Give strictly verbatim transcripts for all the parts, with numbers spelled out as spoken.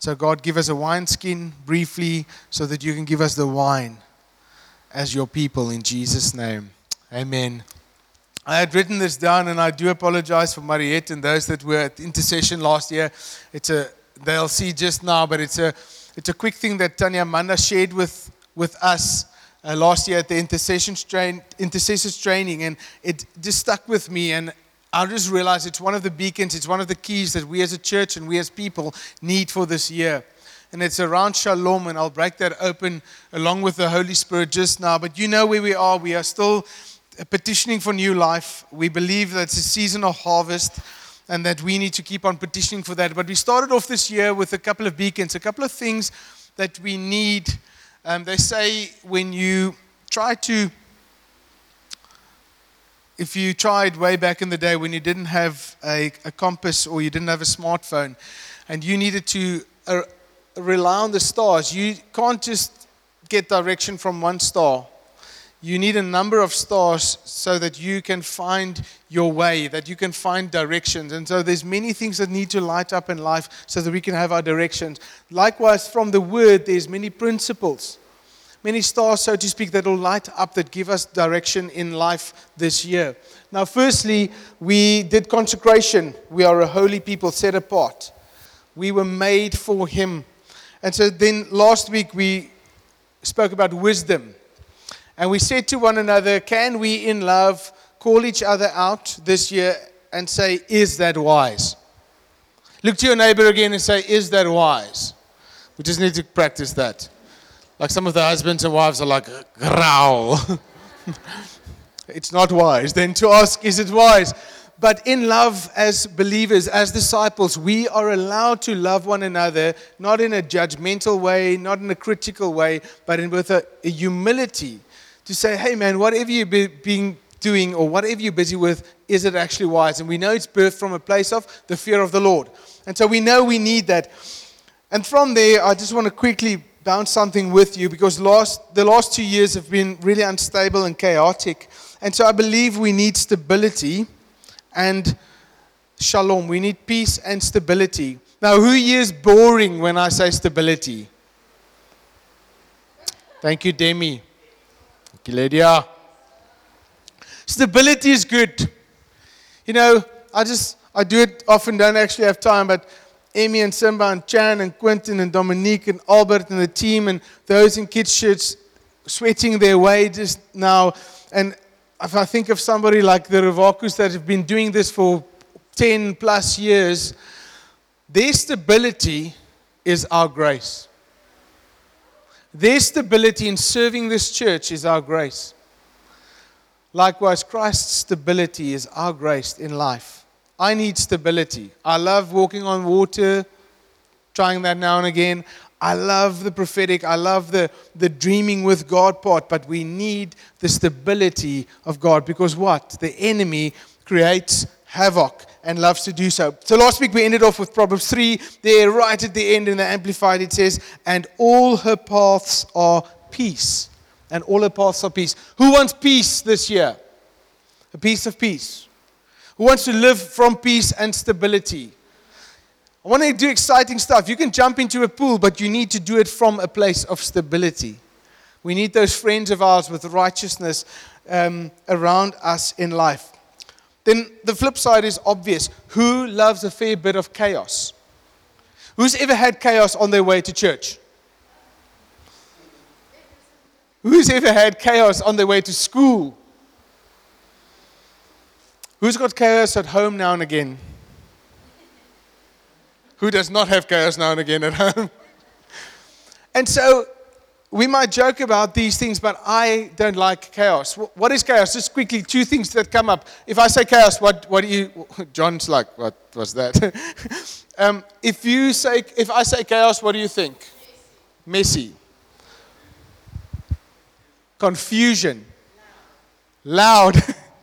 So God, give us a wineskin briefly so that you can give us the wine as your people in Jesus' name. Amen. I had written this down, and I do apologize for Mariette and those that were at intercession last year. It's a they'll see just now, but it's a it's a quick thing that Tanya Manda shared with with us uh, last year at the intercession train, intercessors training, and it just stuck with me. And I just realized it's one of the beacons, it's one of the keys that we as a church and we as people need for this year. And it's around shalom, and I'll break that open along with the Holy Spirit just now. But you know where we are. We are still petitioning for new life. We believe that it's a season of harvest and that we need to keep on petitioning for that. But we started off this year with a couple of beacons, a couple of things that we need. Um, they say when you try to, if you tried way back in the day when you didn't have a, a compass or you didn't have a smartphone and you needed to uh, rely on the stars, you can't just get direction from one star. You need a number of stars so that you can find your way, that you can find directions. And so there's many things that need to light up in life so that we can have our directions. Likewise, from the Word, there's many principles, many stars, so to speak, that will light up, that give us direction in life this year. Now, firstly, we did consecration. We are a holy people set apart. We were made for Him. And so then last week we spoke about wisdom. And we said to one another, can we in love call each other out this year and say, is that wise? Look to your neighbor again and say, is that wise? We just need to practice that. Like some of the husbands and wives are like, growl. It's not wise. Then to ask, is it wise? But in love, as believers, as disciples, we are allowed to love one another, not in a judgmental way, not in a critical way, but in, with a, a humility. To say, hey man, whatever you've been doing or whatever you're busy with, is it actually wise? And we know it's birthed from a place of the fear of the Lord. And so we know we need that. And from there, I just want to quickly bounce something with you, because last the last two years have been really unstable and chaotic. And so I believe we need stability and shalom. We need peace and stability. Now, who here is boring when I say stability? Thank you, Demi. Lydia. Stability is good. You know, I just, I do it often, don't actually have time, but Amy and Simba and Chan and Quentin and Dominique and Albert and the team and those in kids' shirts sweating their way just now. And if I think of somebody like the Rivakus that have been doing this for ten plus years, their stability is our grace. Their stability in serving this church is our grace. Likewise, Christ's stability is our grace in life. I need stability. I love walking on water, trying that now and again. I love the prophetic. I love the, the dreaming with God part. But we need the stability of God, because what? The enemy creates havoc and loves to do so. So last week we ended off with Proverbs three. There, right at the end in the Amplified, it says, and all her paths are peace. And all her paths are peace. Who wants peace this year? A piece of peace. Who wants to live from peace and stability? I want to do exciting stuff. You can jump into a pool, but you need to do it from a place of stability. We need those friends of ours with righteousness um, around us in life. Then the flip side is obvious. Who loves a fair bit of chaos? Who's ever had chaos on their way to church? Who's ever had chaos on their way to school? Who's got chaos at home now and again? Who does not have chaos now and again at home? And so we might joke about these things, but I don't like chaos. What is chaos? Just quickly, two things that come up. If I say chaos, what, what do you... John's like, what was that? um, if you say, if I say chaos, what do you think? Messy. Confusion. Loud.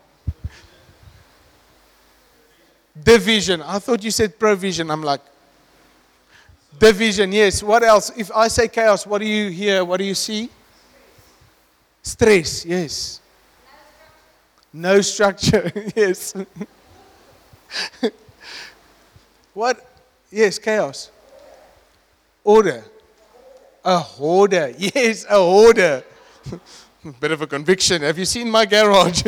Division. I thought you said provision. I'm like, division, yes. What else? If I say chaos, what do you hear? What do you see? Stress, yes. No structure, yes. What? Yes, chaos. Order. A hoarder. Yes, a hoarder. Bit of a conviction. Have you seen my garage?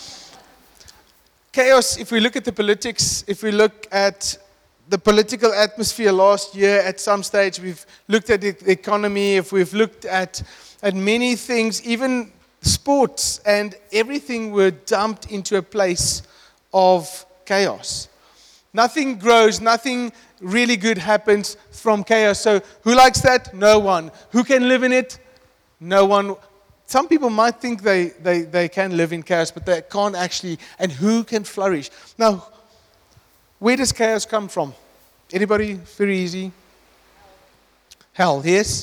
Chaos, if we look at the politics, if we look at the political atmosphere last year at some stage, we've looked at the economy, if we've looked at, at many things, even sports and everything were dumped into a place of chaos. Nothing grows, nothing really good happens from chaos. So who likes that? No one. Who can live in it? No one. Some people might think they, they, they can live in chaos, but they can't actually. And who can flourish? Now, where does chaos come from? Anybody? Very easy. Hell, yes?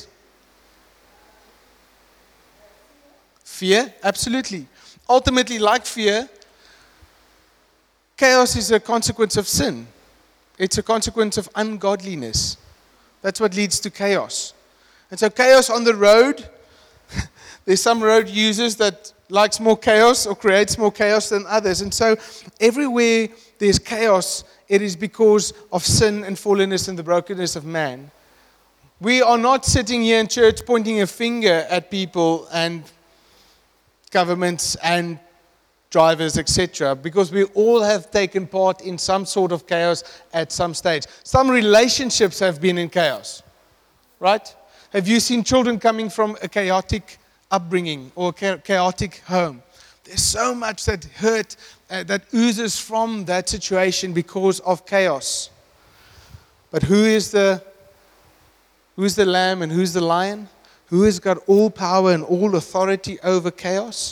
Fear? Absolutely. Ultimately, like fear, chaos is a consequence of sin. It's a consequence of ungodliness. That's what leads to chaos. And so chaos on the road, there's some road users that likes more chaos or creates more chaos than others. And so everywhere there's chaos, it is because of sin and fallenness and the brokenness of man. We are not sitting here in church pointing a finger at people and governments and drivers, et cetera, because we all have taken part in some sort of chaos at some stage. Some relationships have been in chaos, right? Have you seen children coming from a chaotic upbringing or a chaotic home? There's so much that hurt, uh, that oozes from that situation because of chaos. But who is the, who's the lamb and who's the lion? Who has got all power and all authority over chaos?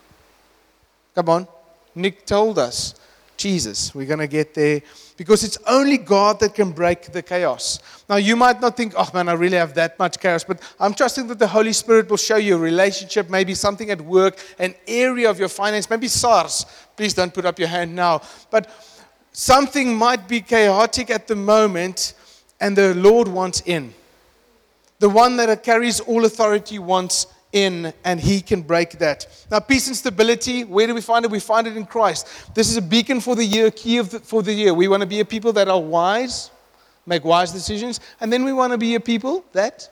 Come on. Nick told us. Jesus. We're going to get there. Because it's only God that can break the chaos. Now, you might not think, oh man, I really have that much chaos. But I'm trusting that the Holy Spirit will show you a relationship, maybe something at work, an area of your finance, maybe SARS. Please don't put up your hand now. But something might be chaotic at the moment, and the Lord wants in. The one that carries all authority wants in, and He can break that. Now, peace and stability, where do we find it? We find it in Christ. This is a beacon for the year, key of the, for the year. We want to be a people that are wise, make wise decisions, and then we want to be a people that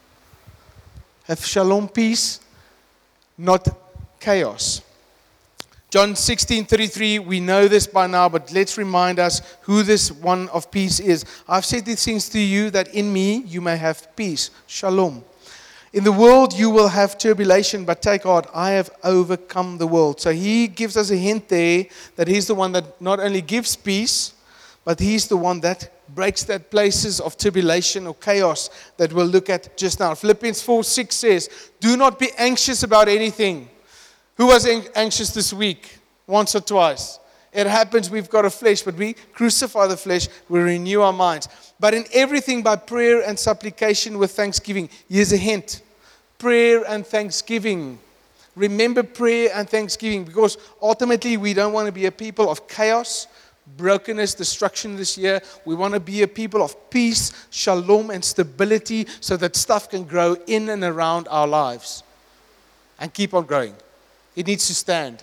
have shalom, peace, not chaos. John sixteen thirty-three, we know this by now, but let's remind us who this one of peace is. I've said these things to you that in me you may have peace, shalom. In the world you will have tribulation, but take heart, I have overcome the world. So He gives us a hint there that He's the one that not only gives peace, but He's the one that breaks that places of tribulation or chaos that we'll look at just now. Philippians four six says, do not be anxious about anything. Who was anxious this week? Once or twice. It happens, we've got a flesh, but we crucify the flesh, we renew our minds. But in everything by prayer and supplication with thanksgiving. Here's a hint. Prayer and thanksgiving. Remember prayer and thanksgiving, because ultimately we don't want to be a people of chaos, brokenness, destruction this year. We want to be a people of peace, shalom, and stability so that stuff can grow in and around our lives and keep on growing. It needs to stand.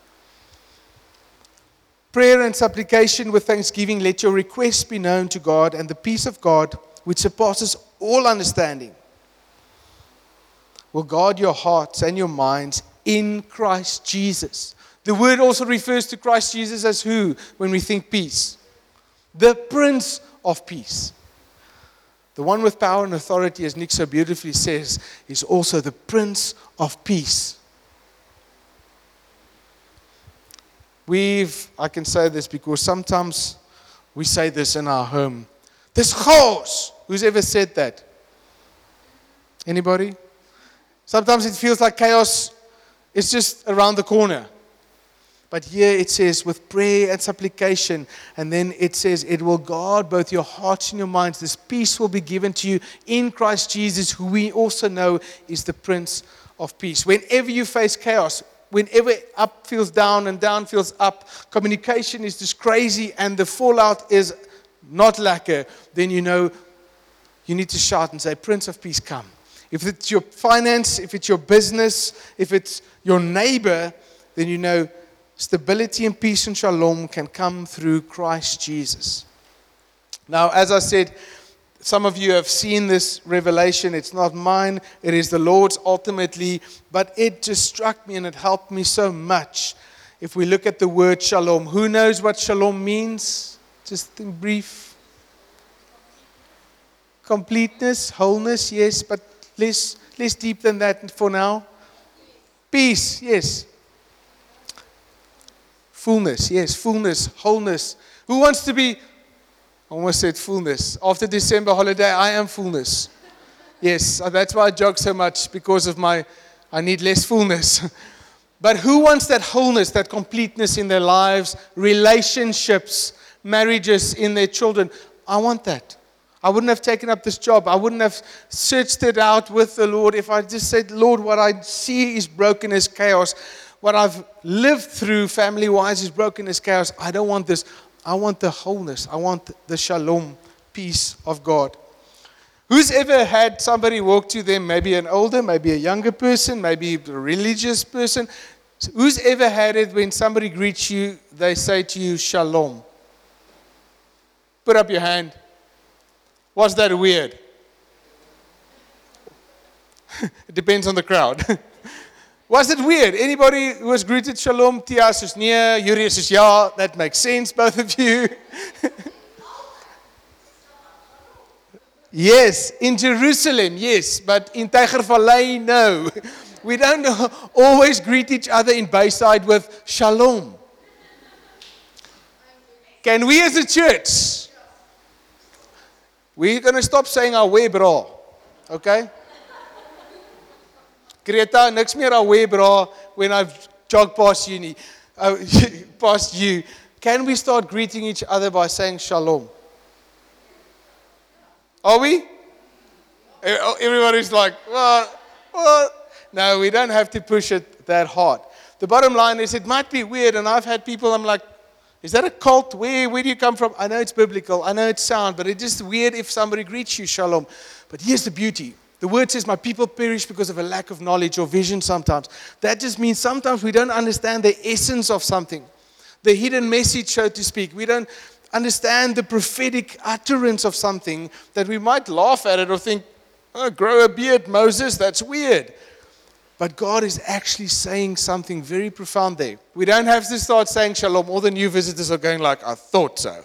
Prayer and supplication with thanksgiving, let your requests be known to God, and the peace of God, which surpasses all understanding, will guard your hearts and your minds in Christ Jesus. The word also refers to Christ Jesus as who when we think peace? The Prince of Peace. The one with power and authority, as Nick so beautifully says, is also the Prince of Peace. We've, I can say this because sometimes we say this in our home. There's chaos. Who's ever said that? Anybody? Sometimes it feels like chaos is just around the corner. But here it says with prayer and supplication, and then it says it will guard both your hearts and your minds. This peace will be given to you in Christ Jesus, who we also know is the Prince of Peace. Whenever you face chaos, whenever up feels down and down feels up, communication is just crazy and the fallout is not lacquer, then you know you need to shout and say, Prince of Peace, come. If it's your finance, if it's your business, if it's your neighbor, then you know stability and peace and shalom can come through Christ Jesus. Now, as I said, Some of you have seen this revelation. It's not mine. It is the Lord's ultimately. But it just struck me and it helped me so much. If we look at the word shalom. Who knows what shalom means? Just in brief. Completeness, wholeness, yes. But less, less deep than that for now. Peace, yes. Fullness, yes. Fullness, wholeness. Who wants to be... Almost said fullness. After December holiday, I am fullness. Yes, that's why I jog so much, because of my, I need less fullness. But who wants that wholeness, that completeness in their lives, relationships, marriages, in their children? I want that. I wouldn't have taken up this job. I wouldn't have searched it out with the Lord if I just said, Lord, what I see is broken as chaos. What I've lived through family-wise is broken as chaos. I don't want this. I want the wholeness. I want the shalom, peace of God. Who's ever had somebody walk to them, maybe an older, maybe a younger person, maybe a religious person? Who's ever had it when somebody greets you, they say to you, shalom? Put up your hand. Was that weird? It depends on the crowd. Was it weird? Anybody who was greeted shalom? Tia says nee, Yuri says ja. That makes sense, both of you. Yes, in Jerusalem, yes, but in Tygervallei, no. We don't always greet each other in Bayside with shalom. Can we as a church, we're going to stop saying awe bra, okay? Greta, niks meer awe bra when I've jogged past you, uh, past you. Can we start greeting each other by saying shalom? Are we? Everybody's like, well, well. No, we don't have to push it that hard. The bottom line is it might be weird, and I've had people, I'm like, is that a cult? Where, where do you come from? I know it's biblical, I know it's sound, but it's just weird if somebody greets you shalom. But here's the beauty. The word says, my people perish because of a lack of knowledge or vision sometimes. That just means sometimes we don't understand the essence of something, the hidden message, so to speak. We don't understand the prophetic utterance of something, that we might laugh at it or think, oh, grow a beard, Moses, that's weird. But God is actually saying something very profound there. We don't have to start saying shalom. All the new visitors are going like, I thought so.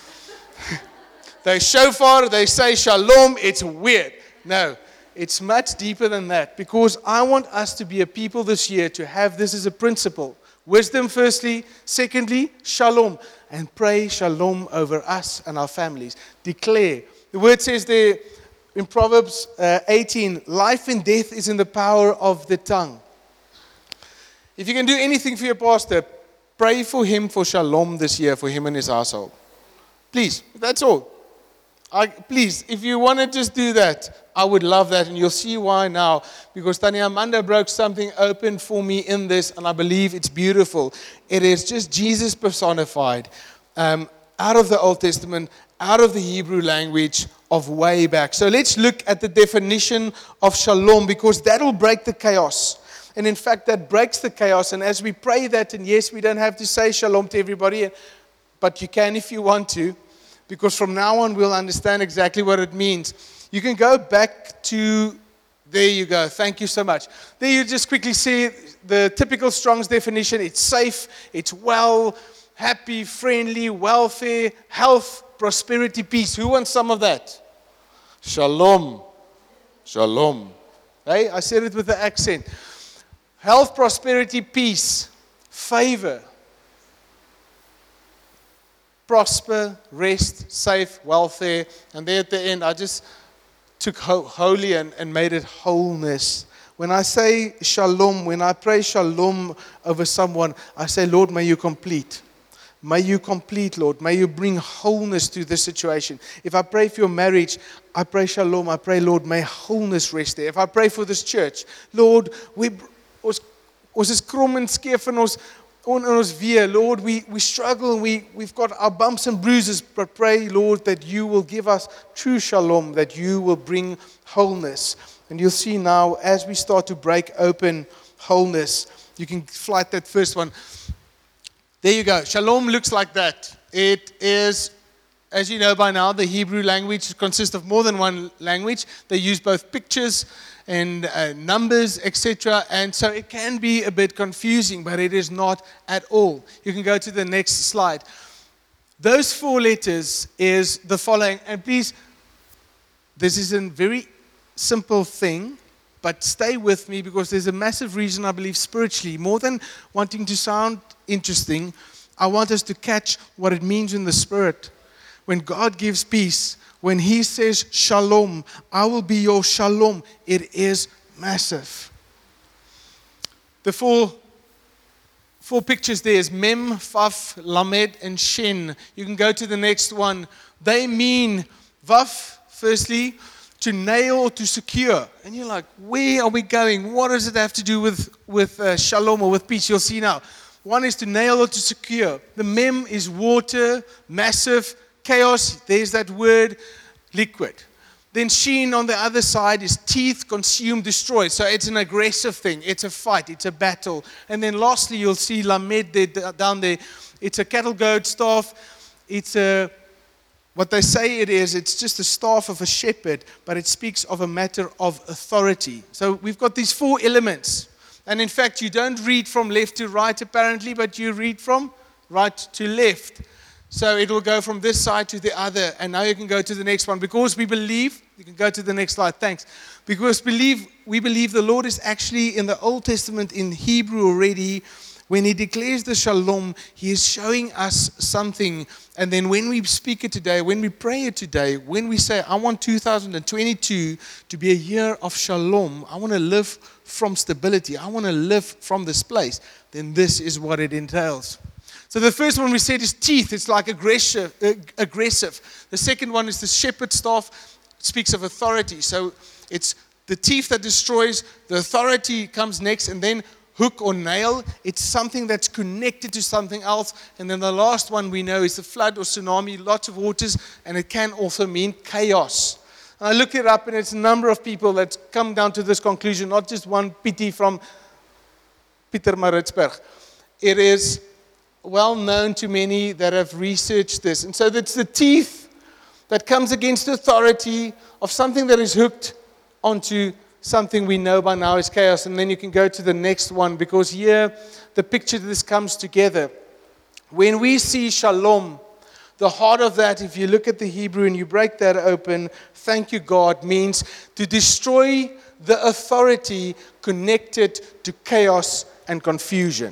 They shofar, they say shalom, it's weird. No. It's much deeper than that, because I want us to be a people this year to have this as a principle. Wisdom firstly, secondly, shalom. And pray shalom over us and our families. Declare. The word says there in Proverbs uh, eighteen, life and death is in the power of the tongue. If you can do anything for your pastor, pray for him for shalom this year, for him and his household. Please, that's all. I, please, if you want to just do that, I would love that, and you'll see why now. Because Tanya Amanda broke something open for me in this, and I believe it's beautiful. It is just Jesus personified, um, out of the Old Testament, out of the Hebrew language of way back. So let's look at the definition of shalom, because that will break the chaos. And in fact, that breaks the chaos. And as we pray that, and yes, we don't have to say shalom to everybody, but you can if you want to. Because from now on, we'll understand exactly what it means. You can go back to, there you go, thank you so much. There you just quickly see the typical Strong's definition. It's safe, it's well, happy, friendly, welfare, health, prosperity, peace. Who wants some of that? Shalom. Shalom. Hey, I said it with the accent. Health, prosperity, peace, favor. Prosper, rest, safe, welfare. And there at the end, I just took ho- holy and, and made it wholeness. When I say shalom, when I pray shalom over someone, I say, Lord, may you complete. May you complete, Lord. May you bring wholeness to this situation. If I pray for your marriage, I pray shalom. I pray, Lord, may wholeness rest there. If I pray for this church, Lord, we, ons, ons is krom en skeef in ons, on ons weer, Lord, we, we struggle, we, we've got our bumps and bruises, but pray, Lord, that you will give us true shalom, that you will bring wholeness. And you'll see now, as we start to break open wholeness, you can flight that first one. There you go. Shalom looks like that. It is as you know by now, the Hebrew language consists of more than one language. They use both pictures and uh, numbers, et cetera. And so it can be a bit confusing, but it is not at all. You can go to the next slide. Those four letters is the following. And please, this is a very simple thing, but stay with me because there's a massive reason I believe spiritually. More than wanting to sound interesting, I want us to catch what it means in the spirit. When God gives peace, when He says shalom, I will be your shalom, it is massive. The four, four pictures there is Mem, Vav, Lamed, and Shin. You can go to the next one. They mean Vav, firstly, to nail or to secure. And you're like, where are we going? What does it have to do with, with uh, shalom or with peace? You'll see now. One is to nail or to secure. The Mem is water, massive, chaos. There's that word, liquid. Then Shin on the other side is teeth, consume, destroy. So it's an aggressive thing. It's a fight. It's a battle. And then lastly, you'll see Lamed there, down there. It's a cattle goat staff. It's a What they say it is, it's just a staff of a shepherd, but it speaks of a matter of authority. So we've got these four elements. And in fact, you don't read from left to right apparently, but you read from right to left. So it will go from this side to the other. And now you can go to the next one. Because we believe, you can go to the next slide, thanks. Because believe, we believe the Lord is actually in the Old Testament in Hebrew already. When He declares the shalom, He is showing us something. And then when we speak it today, when we pray it today, when we say, I want two thousand twenty-two to be a year of shalom, I want to live from stability, I want to live from this place, then this is what it entails. So the first one we said is teeth. It's like aggressive. Uh, aggressive. The second one is the shepherd staff. It speaks of authority. So it's the teeth that destroys. The authority comes next, and then hook or nail, it's something that's connected to something else. And then the last one we know is the flood or tsunami, lots of waters, and it can also mean chaos. And I looked it up, and it's a number of people that come down to this conclusion, not just one pity from Peter Maritzburg. It is well known to many that have researched this. And so it's the teeth that comes against authority of something that is hooked onto something we know by now is chaos. And then you can go to the next one, because here the picture of this comes together. When we see shalom, the heart of that, if you look at the Hebrew and you break that open, thank you God, means to destroy the authority connected to chaos and confusion.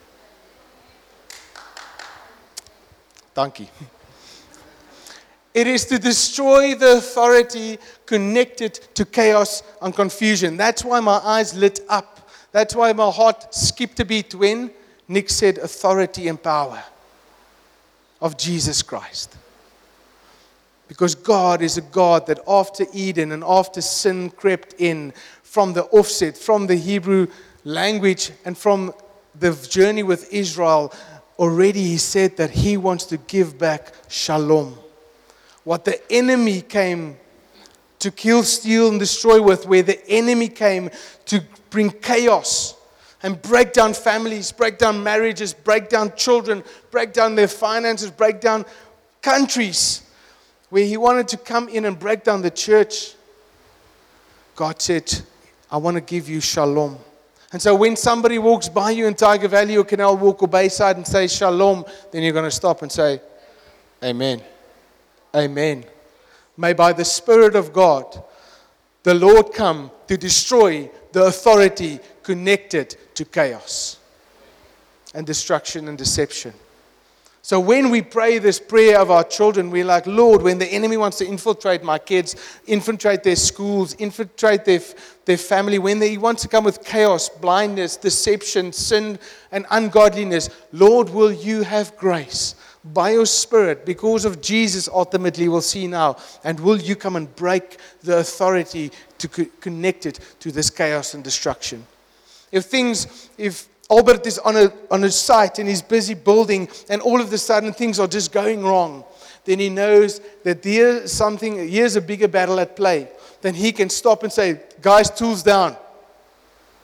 Dankie. It is to destroy the authority connected to chaos and confusion. That's why my eyes lit up. That's why my heart skipped a beat when Nick said authority and power of Jesus Christ. Because God is a God that after Eden and after sin crept in, from the offset, from the Hebrew language and from the journey with Israel, already He said that He wants to give back shalom. What the enemy came to kill, steal, and destroy with, where the enemy came to bring chaos and break down families, break down marriages, break down children, break down their finances, break down countries, where he wanted to come in and break down the church. God said, I want to give you shalom. And so when somebody walks by you in Tiger Valley or Canal Walk or Bayside and says shalom, then you're going to stop and say, Amen. Amen. May by the Spirit of God, the Lord come to destroy the authority connected to chaos and destruction and deception. So when we pray this prayer of our children, we're like, Lord, when the enemy wants to infiltrate my kids, infiltrate their schools, infiltrate their, their family, when he wants to come with chaos, blindness, deception, sin, and ungodliness, Lord, will you have grace by your Spirit, because of Jesus ultimately, we'll see now, and will you come and break the authority to co- connect it to this chaos and destruction. If things, if Albert is on a on a site and he's busy building, and all of a sudden things are just going wrong, then he knows that there's something, here's a bigger battle at play. Then he can stop and say, guys, tools down.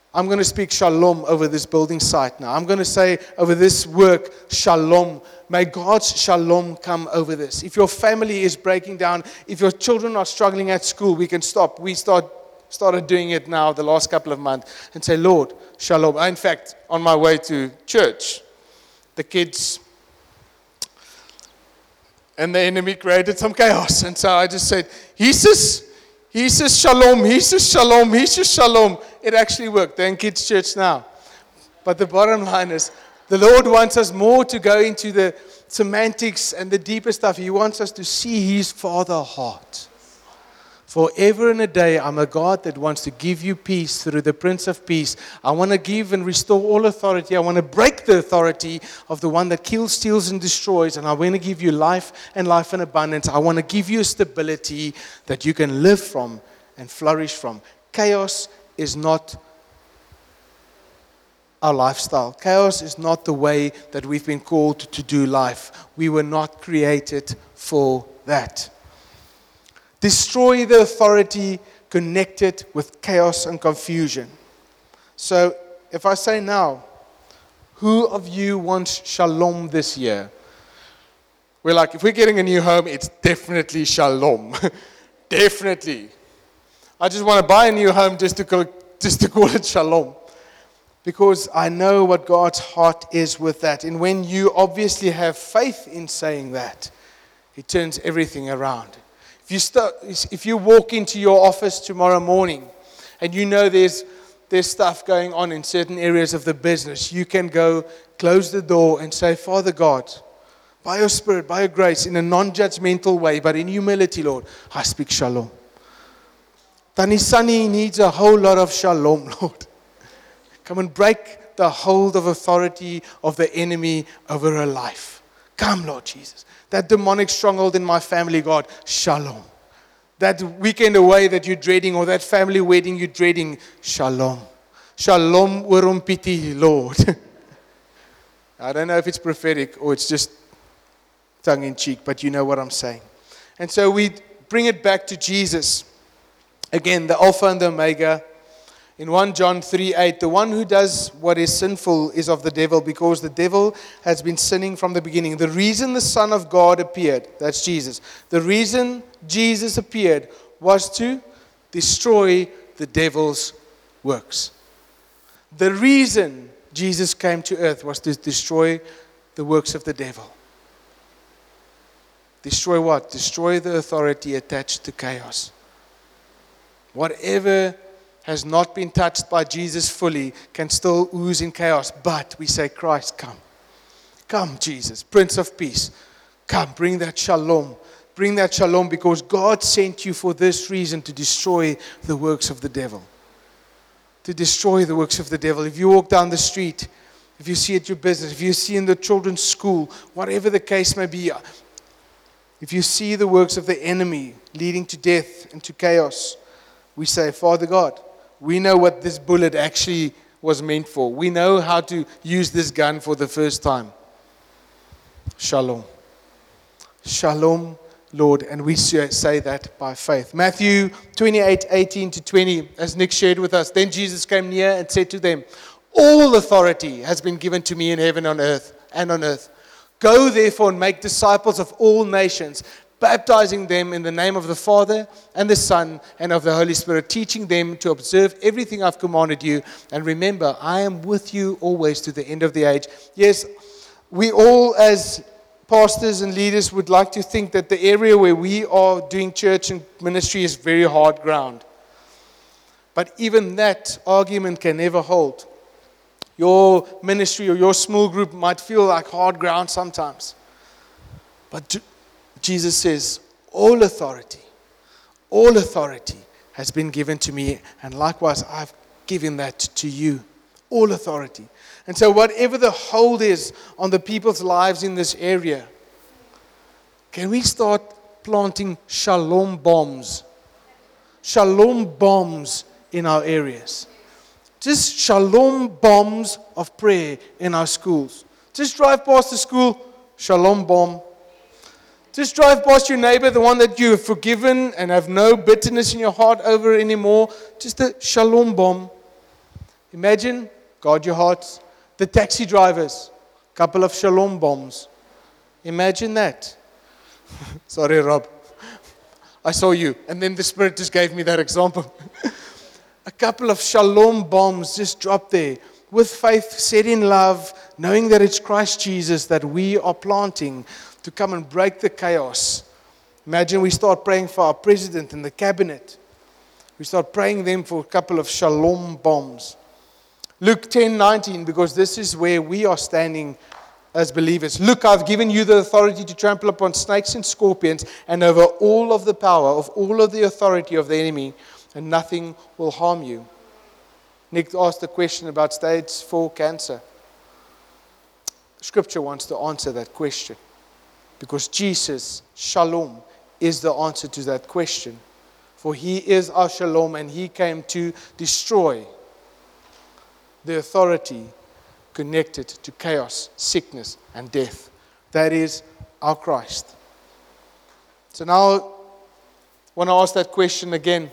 I'm going to speak shalom over this building site now. I'm going to say over this work, shalom. May God's shalom come over this. If your family is breaking down, if your children are struggling at school, we can stop. We start started doing it now the last couple of months and say, Lord, shalom. In fact, on my way to church, the kids and the enemy created some chaos. And so I just said, Jesus, He says shalom, He says shalom, He says shalom. It actually worked. They're in kids' church now. But the bottom line is, the Lord wants us more to go into the semantics and the deeper stuff. He wants us to see His Father heart. Forever and a day, I'm a God that wants to give you peace through the Prince of Peace. I want to give and restore all authority. I want to break the authority of the one that kills, steals, and destroys. And I want to give you life and life in abundance. I want to give you a stability that you can live from and flourish from. Chaos is not our lifestyle. Chaos is not the way that we've been called to do life. We were not created for that. Destroy the authority connected with chaos and confusion. So, if I say now, who of you wants shalom this year? We're like, if we're getting a new home, it's definitely shalom. Definitely. I just want to buy a new home just to call, just to call it shalom. Because I know what God's heart is with that. And when you obviously have faith in saying that, He turns everything around. If you, start, if you walk into your office tomorrow morning and you know there's, there's stuff going on in certain areas of the business, you can go close the door and say, Father God, by your Spirit, by your grace, in a non-judgmental way, but in humility, Lord, I speak shalom. Tani Sunny needs a whole lot of shalom, Lord. Come and break the hold of authority of the enemy over her life. Come, Lord Jesus. That demonic stronghold in my family, God, shalom. That weekend away that you're dreading, or that family wedding you're dreading, shalom. Shalom urumpiti, Lord. I don't know if it's prophetic or it's just tongue-in-cheek, but you know what I'm saying. And so we bring it back to Jesus. Again, the Alpha and the Omega. In First John three eight, the one who does what is sinful is of the devil, because the devil has been sinning from the beginning. The reason the Son of God appeared, that's Jesus. The reason Jesus appeared was to destroy the devil's works. The reason Jesus came to earth was to destroy the works of the devil. Destroy what? Destroy the authority attached to chaos. Whatever has not been touched by Jesus fully can still ooze in chaos. But we say, Christ, come. Come, Jesus, Prince of Peace. Come, bring that shalom. Bring that shalom, because God sent you for this reason, to destroy the works of the devil. To destroy the works of the devil. If you walk down the street, if you see at your business, if you see in the children's school, whatever the case may be, if you see the works of the enemy leading to death and to chaos, we say, Father God, we know what this bullet actually was meant for. We know how to use this gun for the first time. Shalom. Shalom, Lord. And we say that by faith. Matthew twenty-eight, eighteen to twenty, as Nick shared with us. Then Jesus came near and said to them, all authority has been given to me in heaven and on earth and on earth. Go therefore and make disciples of all nations, baptizing them in the name of the Father and the Son and of the Holy Spirit, teaching them to observe everything I've commanded you. And remember, I am with you always to the end of the age. Yes, we all as pastors and leaders would like to think that the area where we are doing church and ministry is very hard ground. But even that argument can never hold. Your ministry or your small group might feel like hard ground sometimes. But Jesus says, all authority, all authority has been given to me, and likewise I've given that to you. All authority. And so whatever the hold is on the people's lives in this area, can we start planting shalom bombs? Shalom bombs in our areas. Just shalom bombs of prayer in our schools. Just drive past the school, shalom bomb. Just drive past your neighbor, the one that you have forgiven and have no bitterness in your heart over anymore. Just a shalom bomb. Imagine, guard your hearts, the taxi drivers, couple of shalom bombs. Imagine that. Sorry, Rob. I saw you. And then the Spirit just gave me that example. A couple of shalom bombs just dropped there. With faith, set in love, knowing that it's Christ Jesus that we are planting to come and break the chaos. Imagine we start praying for our president and the cabinet. We start praying them for a couple of shalom bombs. Luke ten nineteen, because this is where we are standing as believers. Look, I've given you the authority to trample upon snakes and scorpions and over all of the power of all of the authority of the enemy, and nothing will harm you. Nick asked a question about stage four cancer. Scripture wants to answer that question because Jesus, Shalom, is the answer to that question. For He is our Shalom, and He came to destroy the authority connected to chaos, sickness, and death. That is our Christ. So now, I want to ask that question again.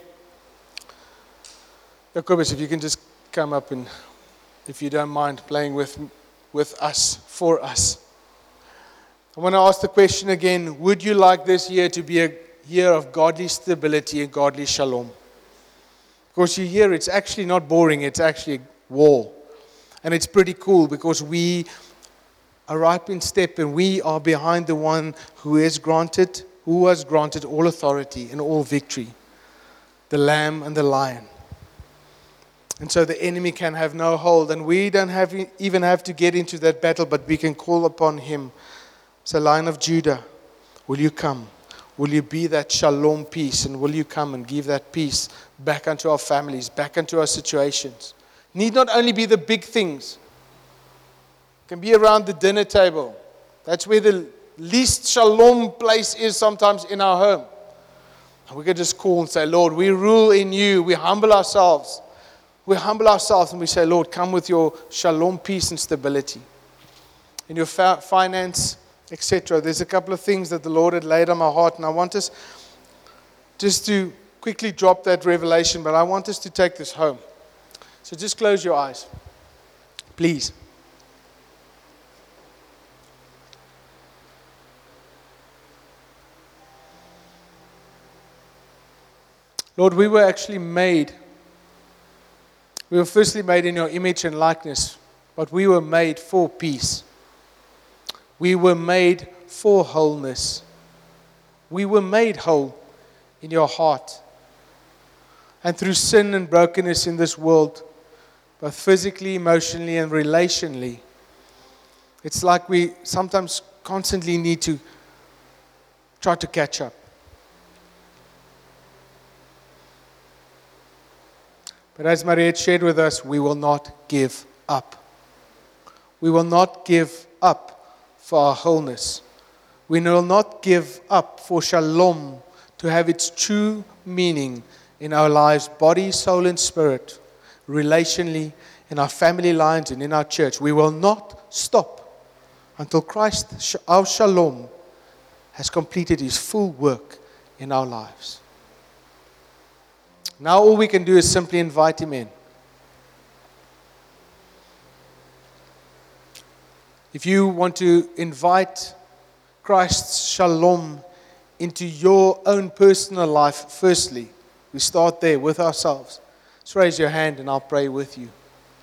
Jacobus, if you can just come up and, if you don't mind, playing with, with us, for us. I want to ask the question again, would you like this year to be a year of godly stability and godly shalom? Because you hear it's actually not boring, it's actually war. And it's pretty cool because we are ripe in step and we are behind the one who is granted, who was granted all authority and all victory, the Lamb and the Lion. And so the enemy can have no hold, and we don't have even have to get into that battle, but we can call upon Him. So, Lion of Judah, will you come? Will you be that shalom peace, and will you come and give that peace back unto our families, back unto our situations? Need not only be the big things. It can be around the dinner table. That's where the least shalom place is sometimes in our home. And we can just call and say, Lord, we rule in you. We humble ourselves. We humble ourselves and we say, Lord, come with your shalom, peace, and stability. In your fa- finance, et cetera. There's a couple of things that the Lord had laid on my heart, and I want us just to quickly drop that revelation, but I want us to take this home. So just close your eyes, please. Lord, we were actually made. We were firstly made in your image and likeness, but we were made for peace. We were made for wholeness. We were made whole in your heart. And through sin and brokenness in this world, both physically, emotionally, and relationally, it's like we sometimes constantly need to try to catch up. But as Mariette shared with us, we will not give up. We will not give up for our wholeness. We will not give up for shalom to have its true meaning in our lives, body, soul, and spirit, relationally, in our family lines, and in our church. We will not stop until Christ, our shalom, has completed His full work in our lives. Now all we can do is simply invite Him in. If you want to invite Christ's shalom into your own personal life, firstly, we start there with ourselves. Just raise your hand and I'll pray with you.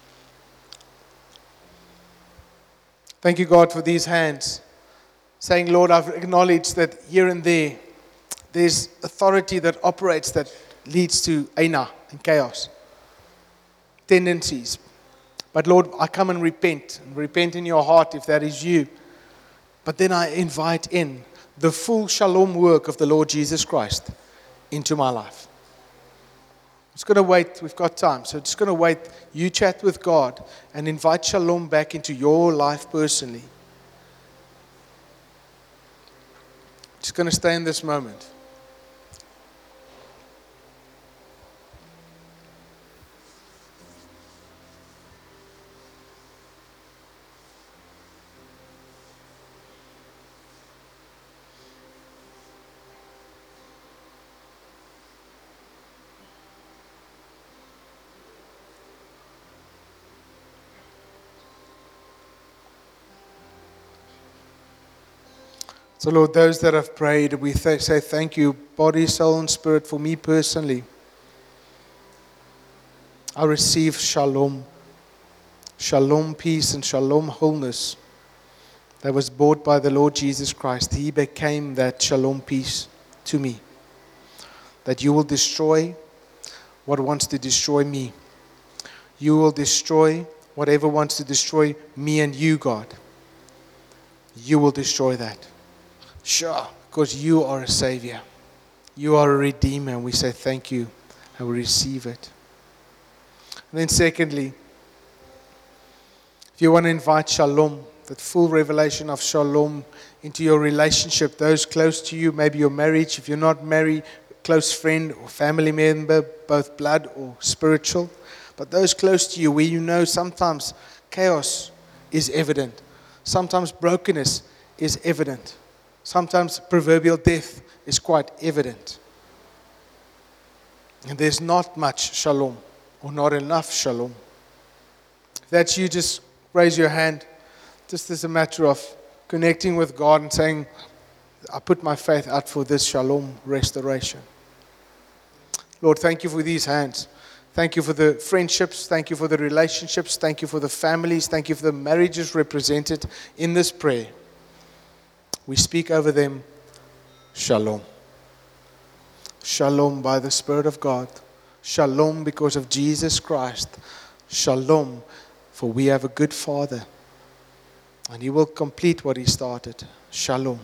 Thank you, God, for these hands. Saying, Lord, I've acknowledged that here and there, there's authority that operates that leads to aina and chaos, tendencies. But Lord, I come and repent, and repent in your heart if that is you. But then I invite in the full shalom work of the Lord Jesus Christ into my life. It's going to wait, we've got time, so it's going to wait. You chat with God and invite shalom back into your life personally. Just going to stay in this moment. So, Lord, those that have prayed, we th- say thank you, body, soul, and spirit, for me personally. I receive shalom. Shalom, peace, and shalom, wholeness that was bought by the Lord Jesus Christ. He became that shalom peace to me. That you will destroy what wants to destroy me. You will destroy whatever wants to destroy me and you, God. You will destroy that. Sure, because you are a Savior. You are a Redeemer, and we say thank you, and we receive it. And then secondly, if you want to invite shalom, that full revelation of shalom into your relationship, those close to you, maybe your marriage, if you're not married, close friend or family member, both blood or spiritual, but those close to you where you know sometimes chaos is evident, sometimes brokenness is evident, sometimes proverbial death is quite evident. And there's not much shalom or not enough shalom. If that's you, just raise your hand. Just as a matter of connecting with God and saying, I put my faith out for this shalom restoration. Lord, thank you for these hands. Thank you for the friendships. Thank you for the relationships. Thank you for the families. Thank you for the marriages represented in this prayer. We speak over them shalom. Shalom by the Spirit of God. Shalom because of Jesus Christ. Shalom, for we have a good Father. And He will complete what He started. Shalom.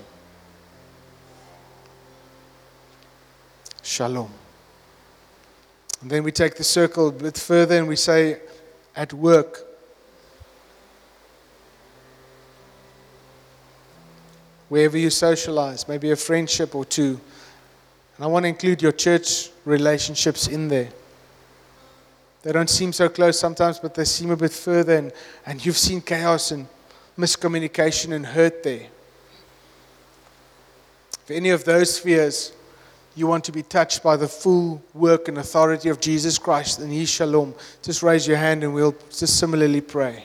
Shalom. And then we take the circle a bit further and we say, at work. Wherever you socialize, maybe a friendship or two. And I want to include your church relationships in there. They don't seem so close sometimes, but they seem a bit further. And, and you've seen chaos and miscommunication and hurt there. If any of those spheres you want to be touched by the full work and authority of Jesus Christ and His shalom, just raise your hand and we'll just similarly pray.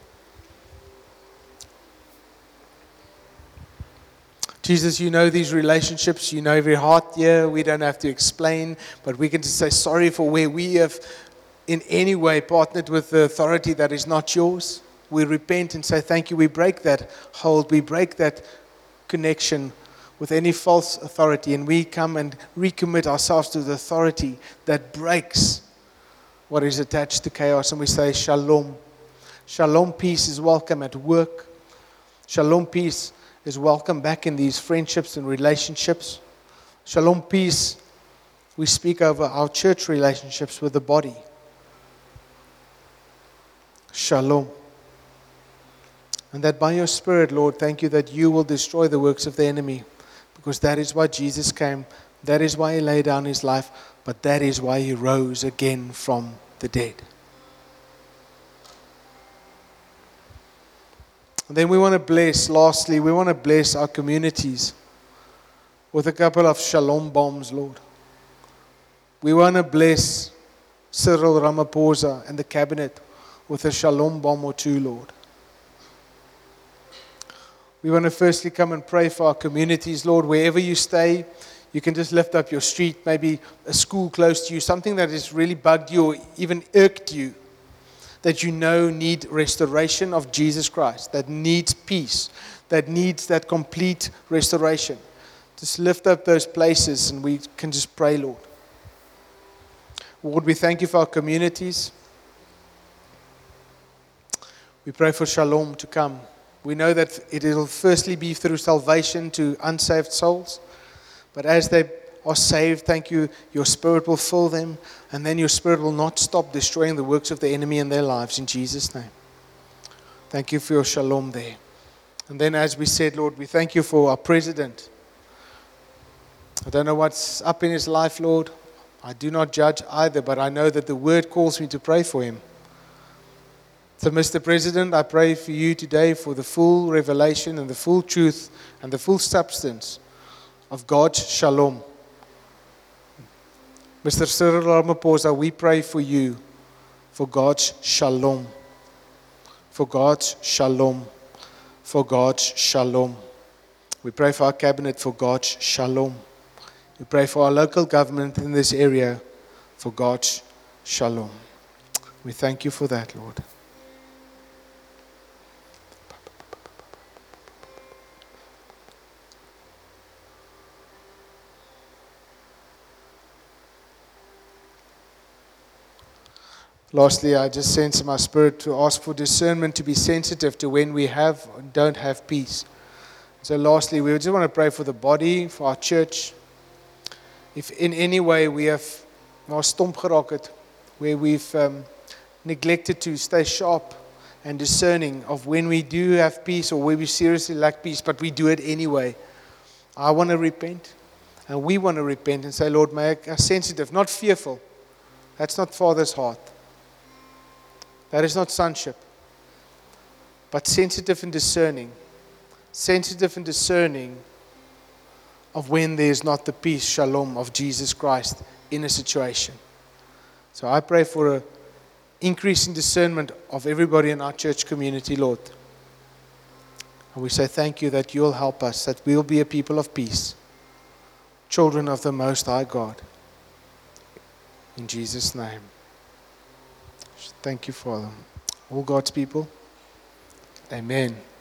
Jesus, you know these relationships. You know every heart here. We don't have to explain, but we can just say sorry for where we have in any way partnered with the authority that is not yours. We repent and say thank you. We break that hold. We break that connection with any false authority, and we come and recommit ourselves to the authority that breaks what is attached to chaos. And we say shalom. Shalom peace is welcome at work. Shalom peace is welcome back in these friendships and relationships. Shalom peace, we speak over our church relationships with the body. Shalom. And that by your Spirit, Lord, thank you that you will destroy the works of the enemy. Because that is why Jesus came. That is why He laid down His life. But that is why He rose again from the dead. And then we want to bless, lastly, we want to bless our communities with a couple of shalom bombs, Lord. We want to bless Cyril Ramaphosa and the cabinet with a shalom bomb or two, Lord. We want to firstly come and pray for our communities, Lord. Wherever you stay, you can just lift up your street, maybe a school close to you, something that has really bugged you or even irked you, that you know need restoration of Jesus Christ, that needs peace, that needs that complete restoration. Just lift up those places and we can just pray, Lord. Lord, we thank you for our communities. We pray for shalom to come. We know that it will firstly be through salvation to unsaved souls. But as they are saved, thank you, your Spirit will fill them. And then your Spirit will not stop destroying the works of the enemy in their lives. In Jesus' name. Thank you for your shalom there. And then as we said, Lord, we thank you for our president. I don't know what's up in his life, Lord. I do not judge either, but I know that the word calls me to pray for him. So, Mister President, I pray for you today for the full revelation and the full truth and the full substance of God's shalom. Mister Cyril Ramaphosa, we pray for you for God's shalom. For God's shalom. For God's shalom. We pray for our cabinet for God's shalom. We pray for our local government in this area for God's shalom. We thank you for that, Lord. Lastly, I just sense in my spirit to ask for discernment, to be sensitive to when we have or don't have peace. So lastly, we just want to pray for the body, for our church. If in any way we have maar stomp geraak het, where we've um, neglected to stay sharp and discerning of when we do have peace or where we seriously lack peace, but we do it anyway. I want to repent, and we want to repent and say, Lord, make us sensitive, not fearful. That's not Father's heart. That is not sonship. But sensitive and discerning. Sensitive and discerning of when there is not the peace, shalom of Jesus Christ in a situation. So I pray for an increase in discernment of everybody in our church community, Lord. And we say thank you that you'll help us, that we'll be a people of peace, children of the Most High God. In Jesus' name. Thank you, Father. All God's people. Amen.